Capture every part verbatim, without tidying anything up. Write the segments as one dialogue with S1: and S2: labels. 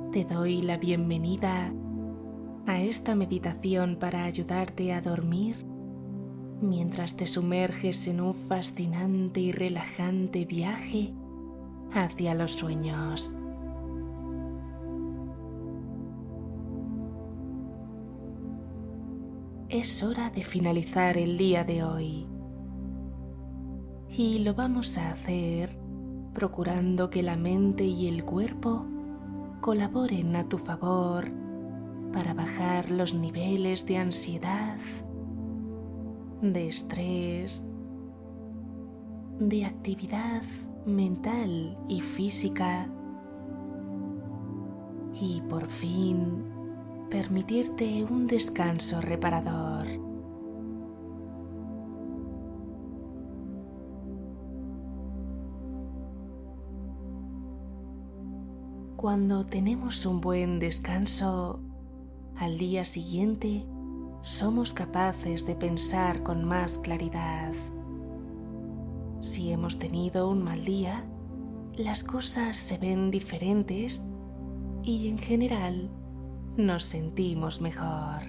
S1: Te doy la bienvenida a esta meditación para ayudarte a dormir mientras te sumerges en un fascinante y relajante viaje hacia los sueños. Es hora de finalizar el día de hoy y lo vamos a hacer procurando que la mente y el cuerpo colaboren a tu favor para bajar los niveles de ansiedad, de estrés, de actividad mental y física y por fin permitirte un descanso reparador. Cuando tenemos un buen descanso, al día siguiente somos capaces de pensar con más claridad. Si hemos tenido un mal día, las cosas se ven diferentes y en general nos sentimos mejor.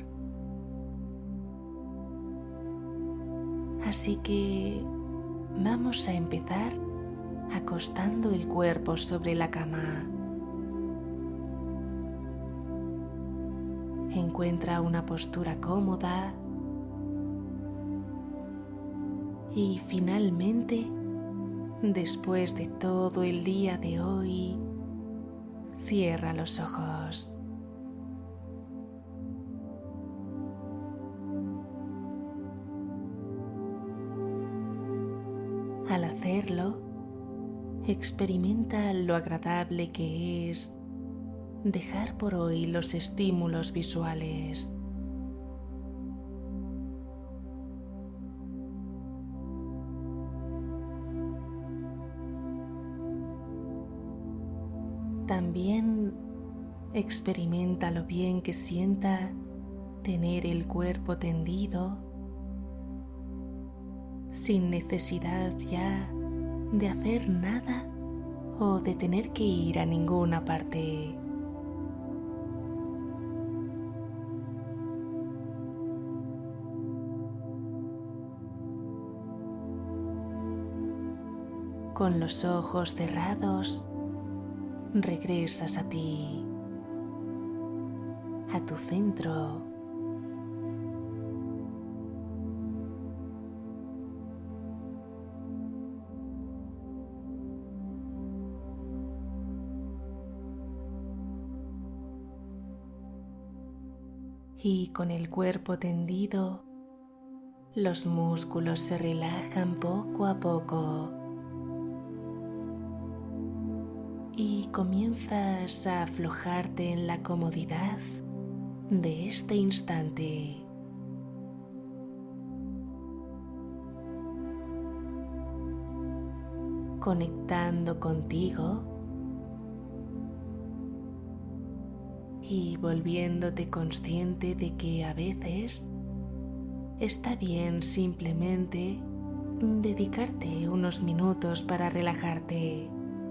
S1: Así que vamos a empezar acostando el cuerpo sobre la cama. Encuentra una postura cómoda y finalmente, después de todo el día de hoy, cierra los ojos. Al hacerlo, experimenta lo agradable que es dejar por hoy los estímulos visuales. También experimenta lo bien que sienta tener el cuerpo tendido sin necesidad ya de hacer nada o de tener que ir a ninguna parte. Con los ojos cerrados, regresas a ti, a tu centro. Y con el cuerpo tendido, los músculos se relajan poco a poco. Y comienzas a aflojarte en la comodidad de este instante. Conectando contigo y volviéndote consciente de que a veces está bien simplemente dedicarte unos minutos para relajarte.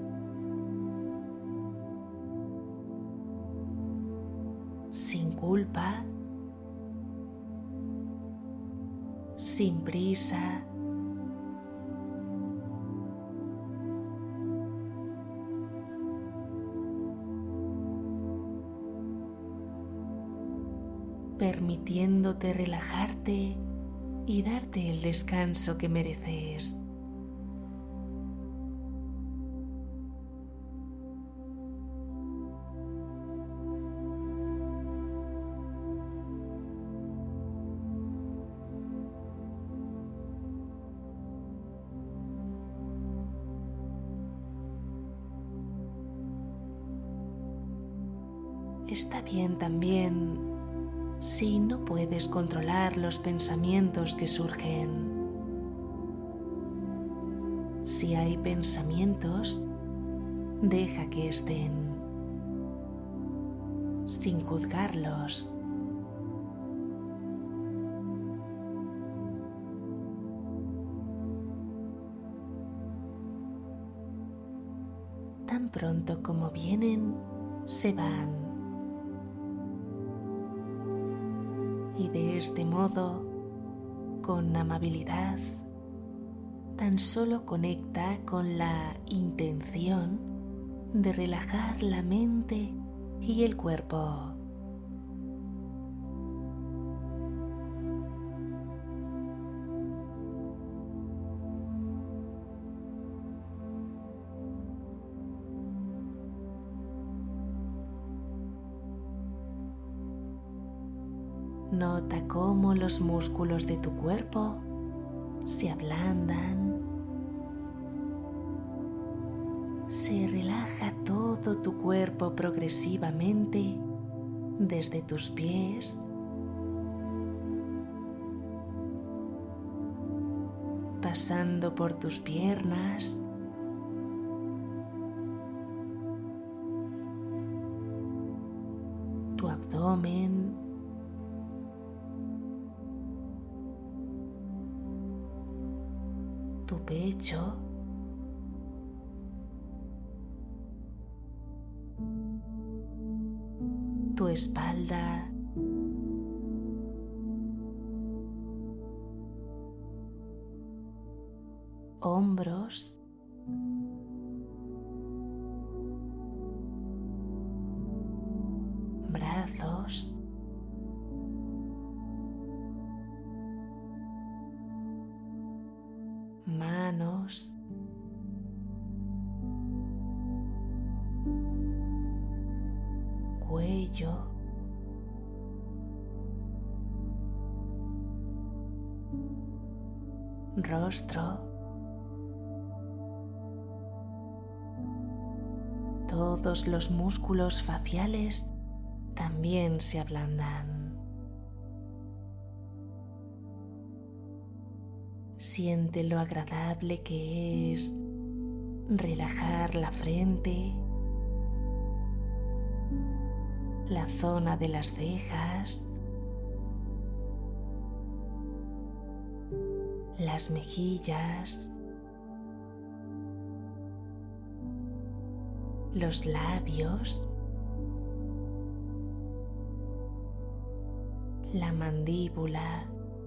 S1: Sin culpa, sin prisa, permitiéndote relajarte y darte el descanso que mereces. Está bien también si no puedes controlar los pensamientos que surgen. Si hay pensamientos, deja que estén, sin juzgarlos. Tan pronto como vienen, se van. Y de este modo, con amabilidad, tan solo conecta con la intención de relajar la mente y el cuerpo. Nota cómo los músculos de tu cuerpo se ablandan, se relaja todo tu cuerpo progresivamente desde tus pies, pasando por tus piernas, tu abdomen, tu pecho, tu espalda, hombros, brazos, manos, cuello, rostro, todos los músculos faciales también se ablandan. Siente lo agradable que es relajar la frente, la zona de las cejas, las mejillas, los labios, la mandíbula,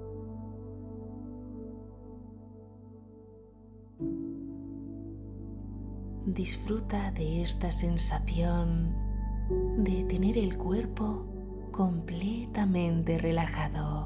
S1: disfruta de esta sensación de tener el cuerpo completamente relajado.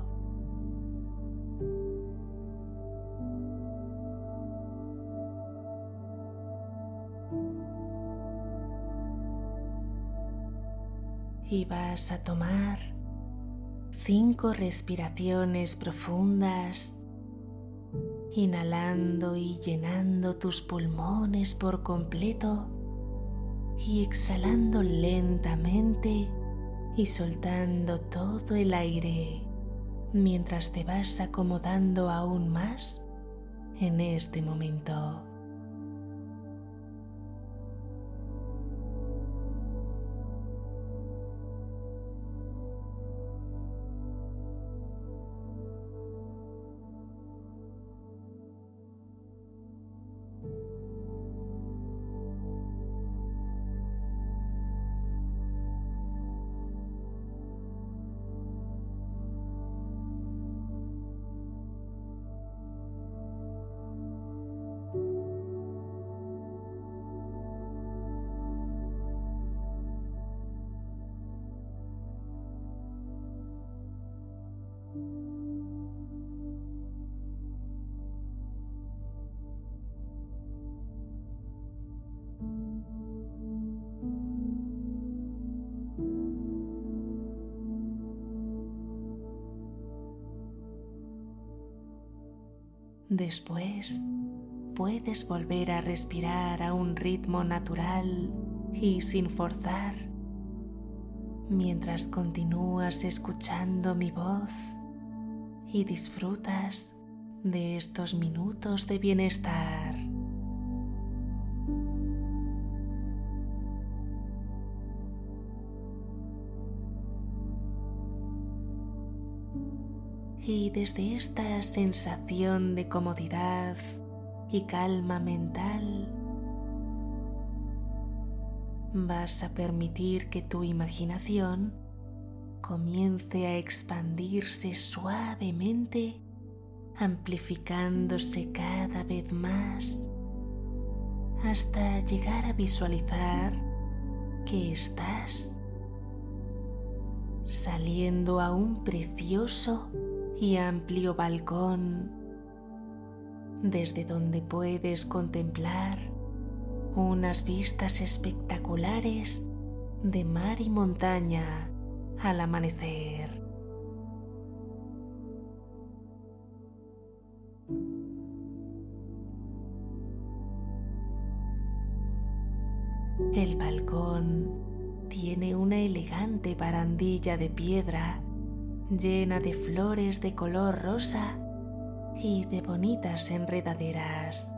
S1: Y vas a tomar cinco respiraciones profundas, inhalando y llenando tus pulmones por completo y exhalando lentamente y soltando todo el aire mientras te vas acomodando aún más en este momento. Después, puedes volver a respirar a un ritmo natural y sin forzar, mientras continúas escuchando mi voz y disfrutas de estos minutos de bienestar. Y desde esta sensación de comodidad y calma mental, vas a permitir que tu imaginación comience a expandirse suavemente, amplificándose cada vez más hasta llegar a visualizar que estás saliendo a un precioso y amplio balcón desde donde puedes contemplar unas vistas espectaculares de mar y montaña al amanecer. El balcón tiene una elegante barandilla de piedra llena de flores de color rosa y de bonitas enredaderas.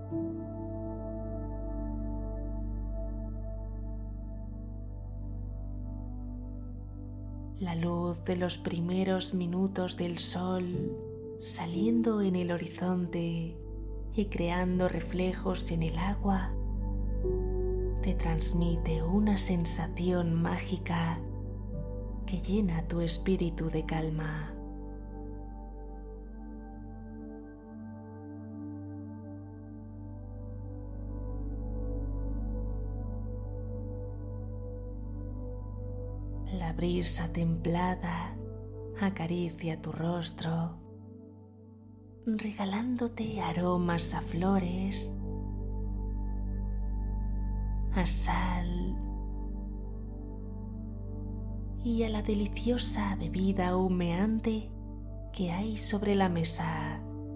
S1: La luz de los primeros minutos del sol saliendo en el horizonte y creando reflejos en el agua te transmite una sensación mágica que llena tu espíritu de calma. La brisa templada acaricia tu rostro, regalándote aromas a flores, a sal y a la deliciosa bebida humeante que hay sobre la mesa.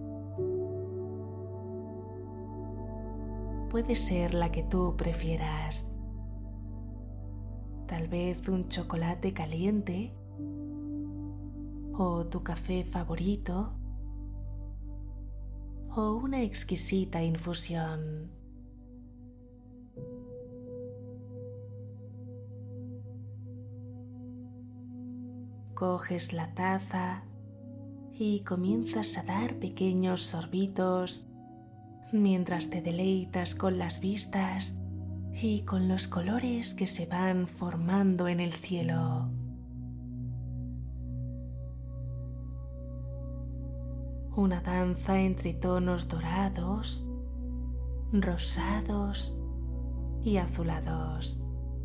S1: Puede ser la que tú prefieras. Tal vez un chocolate caliente o tu café favorito o una exquisita infusión. Coges la taza y comienzas a dar pequeños sorbitos mientras te deleitas con las vistas y con los colores que se van formando en el cielo. Una danza entre tonos dorados, rosados y azulados.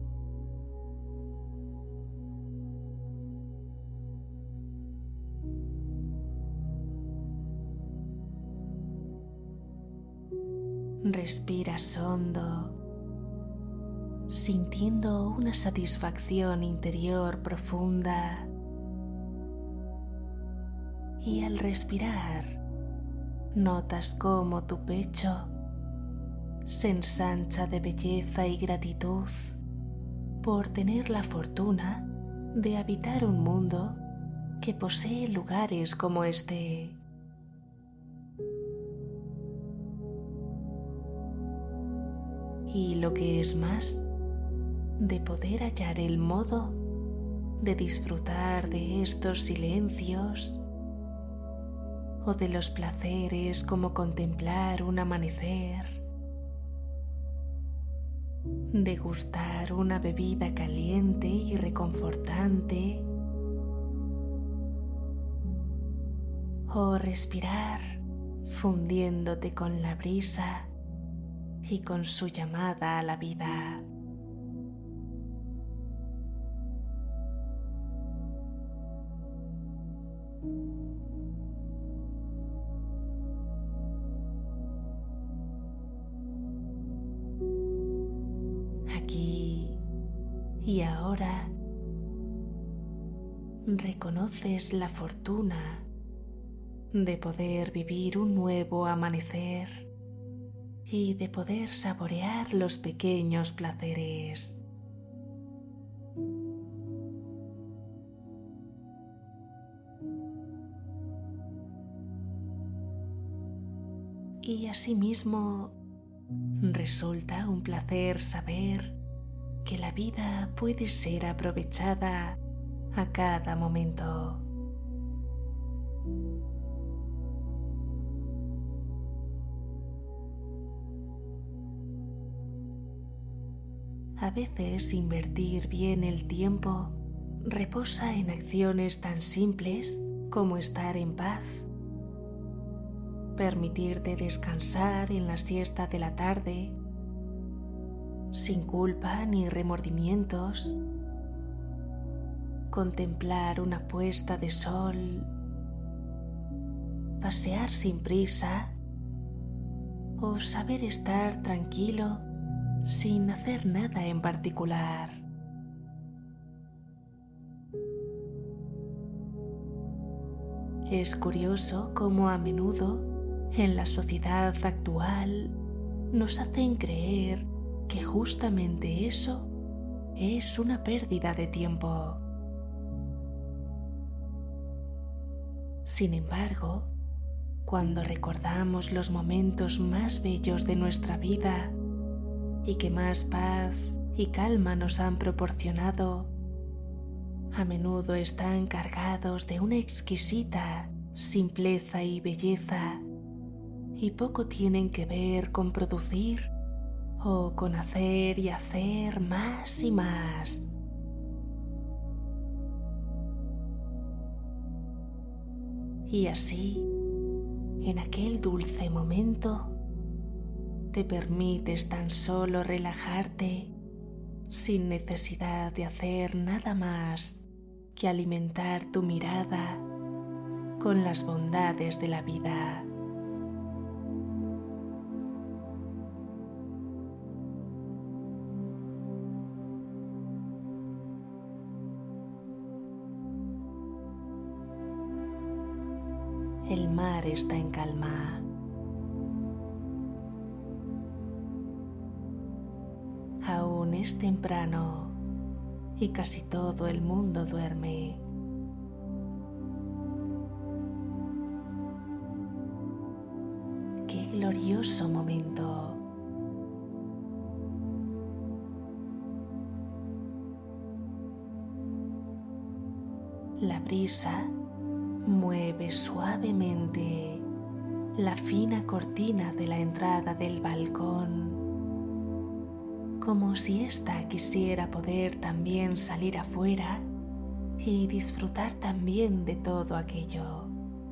S1: Respiras hondo, sintiendo una satisfacción interior profunda, y al respirar notas cómo tu pecho se ensancha de belleza y gratitud por tener la fortuna de habitar un mundo que posee lugares como este. Y lo que es más, de poder hallar el modo de disfrutar de estos silencios o de los placeres como contemplar un amanecer, degustar una bebida caliente y reconfortante o respirar fundiéndote con la brisa y con su llamada a la vida. Aquí y ahora reconoces la fortuna de poder vivir un nuevo amanecer y de poder saborear los pequeños placeres. Y asimismo, resulta un placer saber que la vida puede ser aprovechada a cada momento. A veces invertir bien el tiempo reposa en acciones tan simples como estar en paz, permitirte descansar en la siesta de la tarde, sin culpa ni remordimientos, contemplar una puesta de sol, pasear sin prisa o saber estar tranquilo sin hacer nada en particular. Es curioso cómo a menudo en la sociedad actual nos hacen creer que justamente eso es una pérdida de tiempo. Sin embargo, cuando recordamos los momentos más bellos de nuestra vida y que más paz y calma nos han proporcionado, a menudo están cargados de una exquisita simpleza y belleza y poco tienen que ver con producir o con hacer y hacer más y más. Y así, en aquel dulce momento, te permites tan solo relajarte sin necesidad de hacer nada más que alimentar tu mirada con las bondades de la vida. El mar está en calma. Aún es temprano y casi todo el mundo duerme. ¡Qué glorioso momento! La brisa mueve suavemente la fina cortina de la entrada del balcón, como si ésta quisiera poder también salir afuera y disfrutar también de todo aquello.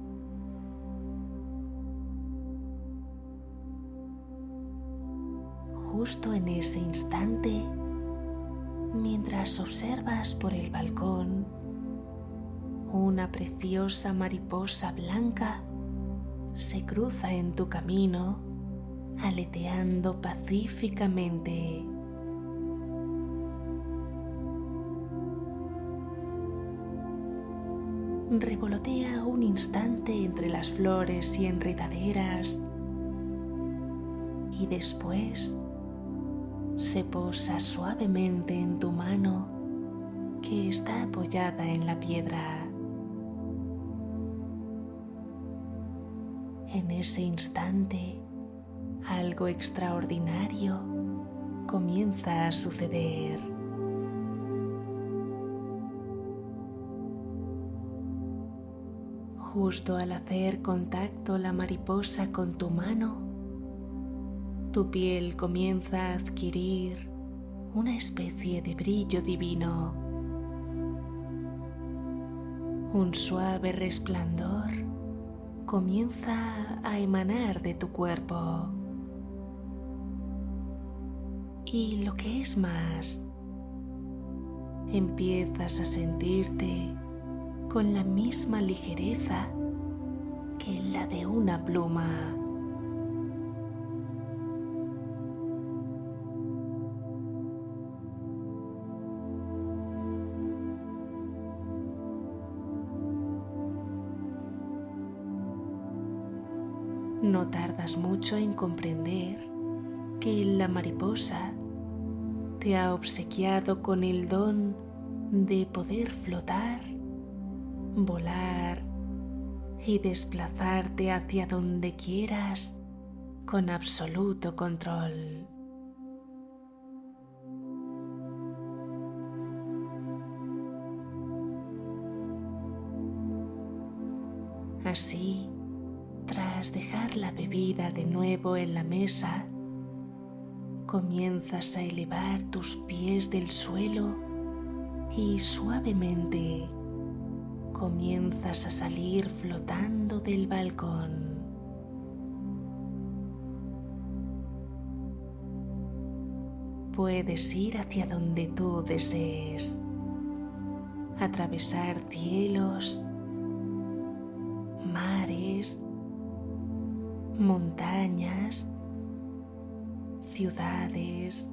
S1: Justo en ese instante, mientras observas por el balcón, una preciosa mariposa blanca se cruza en tu camino, aleteando pacíficamente. Revolotea un instante entre las flores y enredaderas y después se posa suavemente en tu mano que está apoyada en la piedra. En ese instante, algo extraordinario comienza a suceder. Justo al hacer contacto la mariposa con tu mano, tu piel comienza a adquirir una especie de brillo divino. Un suave resplandor comienza a emanar de tu cuerpo. Y lo que es más, empiezas a sentirte con la misma ligereza que la de una pluma. No tardas mucho en comprender que la mariposa te ha obsequiado con el don de poder flotar, volar y desplazarte hacia donde quieras con absoluto control. Así, tras dejar la bebida de nuevo en la mesa, comienzas a elevar tus pies del suelo y suavemente comienzas a salir flotando del balcón. Puedes ir hacia donde tú desees, atravesar cielos, mares, montañas, ciudades,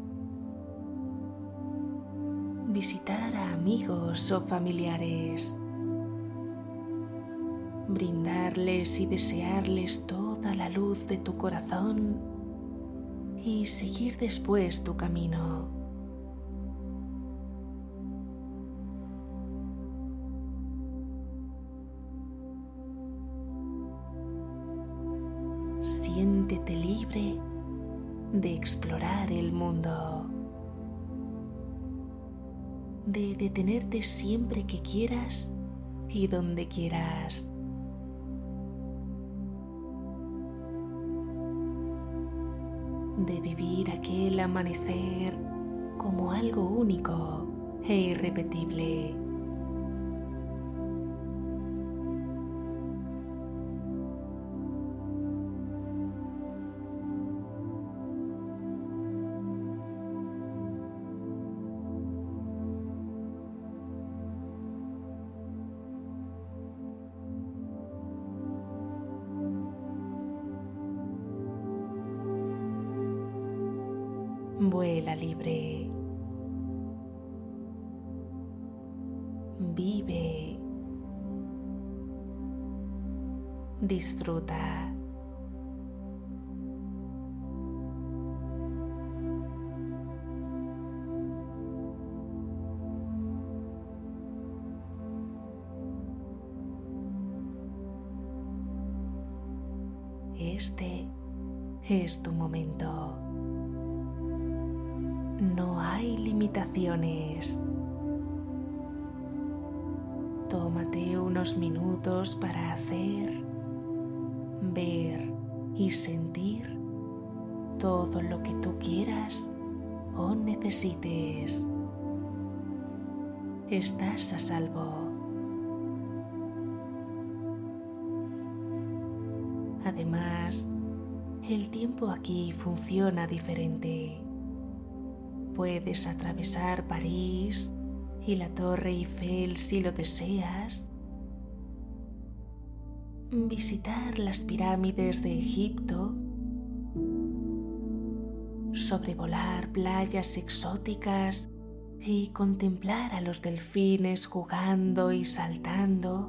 S1: visitar a amigos o familiares, brindarles y desearles toda la luz de tu corazón y seguir después tu camino. Siéntete libre de explorar el mundo, de detenerte siempre que quieras y donde quieras. De vivir aquel amanecer como algo único e irrepetible. Vuela libre. Vive. Disfruta. Este es tu momento. No hay limitaciones. Tómate unos minutos para hacer, ver y sentir todo lo que tú quieras o necesites. Estás a salvo. Además, el tiempo aquí funciona diferente. Puedes atravesar París y la Torre Eiffel si lo deseas, visitar las pirámides de Egipto, sobrevolar playas exóticas y contemplar a los delfines jugando y saltando.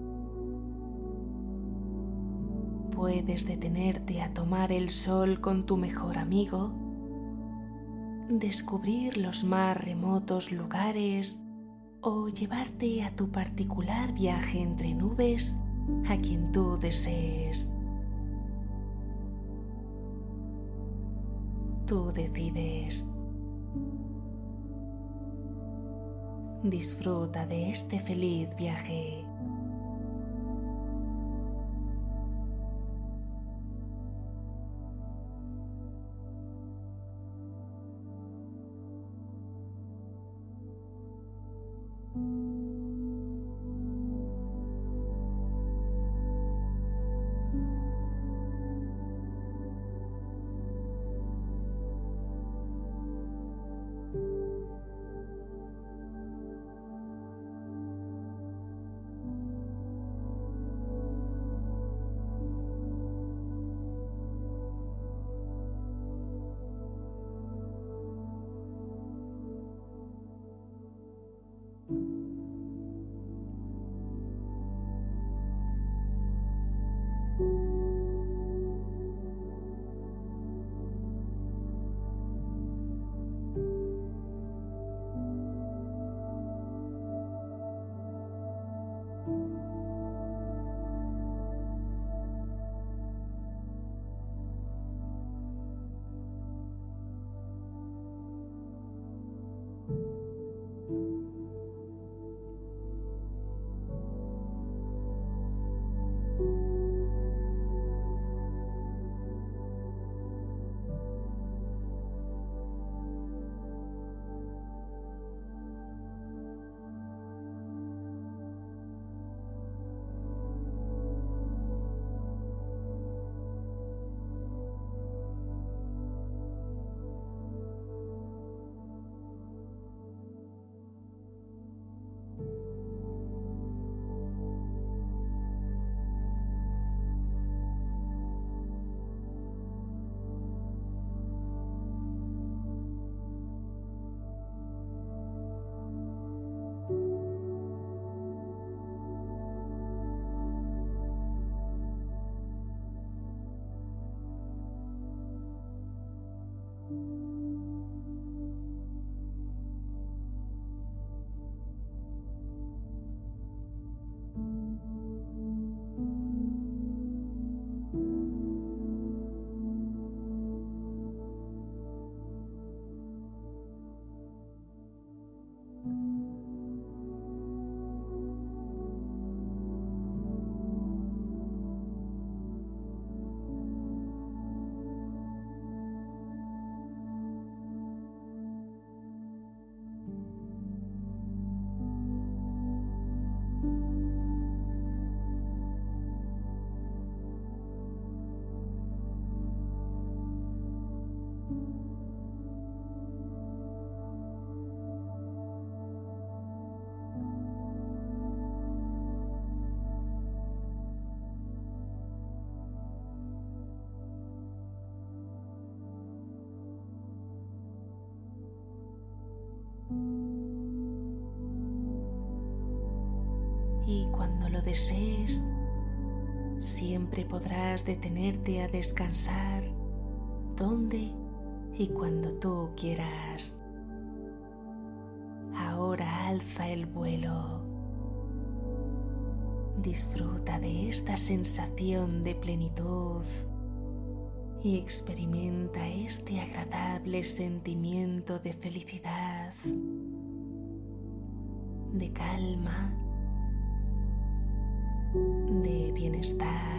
S1: Puedes detenerte a tomar el sol con tu mejor amigo, descubrir los más remotos lugares o llevarte a tu particular viaje entre nubes a quien tú desees. Tú decides. Disfruta de este feliz viaje. cuando lo desees, siempre podrás detenerte a descansar donde y cuando tú quieras. Ahora alza el vuelo. Disfruta de esta sensación de plenitud y experimenta este agradable sentimiento de felicidad, de calma, de bienestar.